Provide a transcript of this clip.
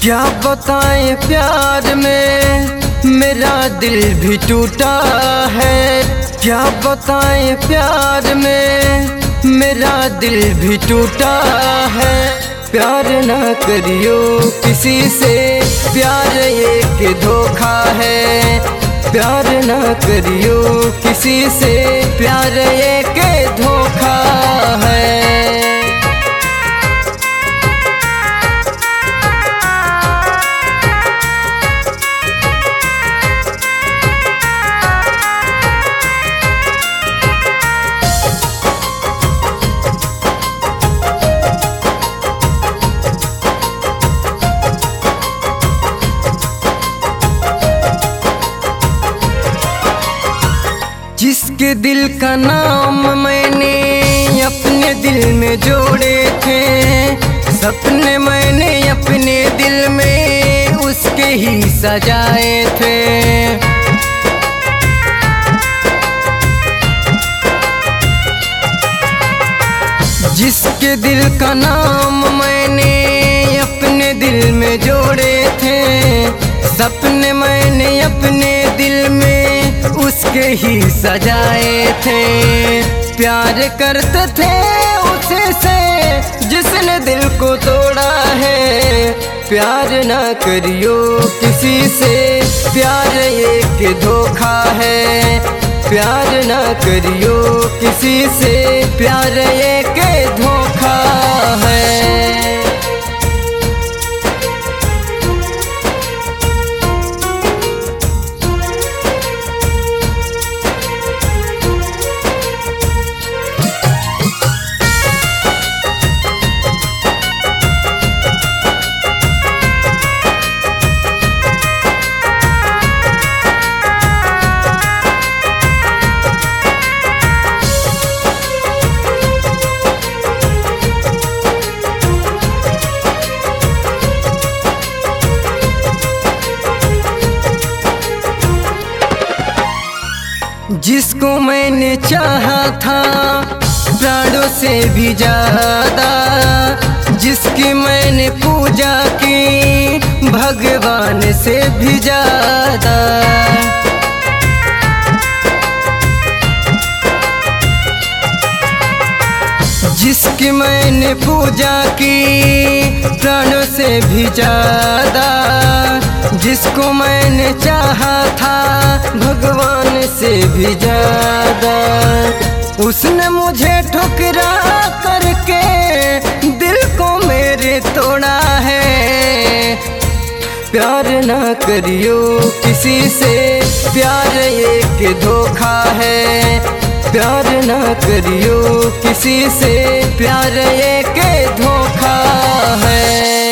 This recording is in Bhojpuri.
क्या बताएं प्यार में मेरा दिल भी टूटा है। क्या बताएं प्यार में मेरा दिल भी टूटा है। प्यार ना करियो किसी से, प्यार एक धोखा है। प्यार ना करियो किसी से, प्यार एक धोखा है। जिसके दिल का नाम मैंने अपने दिल में जोड़े थे, सपने मैंने अपने दिल में उसके ही सजाए थे। जिसके दिल का नाम मैंने अपने दिल में जोड़े थे, सपने मैंने अपने दिल में उसके ही सजाए थे। प्यार करते थे उसे से जिसने दिल को तोड़ा है। प्यार ना करियो किसी से, प्यार एक धोखा है। प्यार ना करियो किसी से, प्यार एक धोखा है। जिसको मैंने चाहा था प्राणों से भी ज्यादा, जिसकी मैंने पूजा की भगवान से भी ज्यादा, जिसकी मैंने पूजा की प्राणों से भी ज्यादा, जिसको मैंने चाहा था भगवान से भी ज्यादा, उसने मुझे ठुकरा करके दिल को मेरे तोड़ा है। प्यार ना करियो किसी से, प्यार एक धोखा है। प्यार ना करियो किसी से, प्यार एक धोखा है।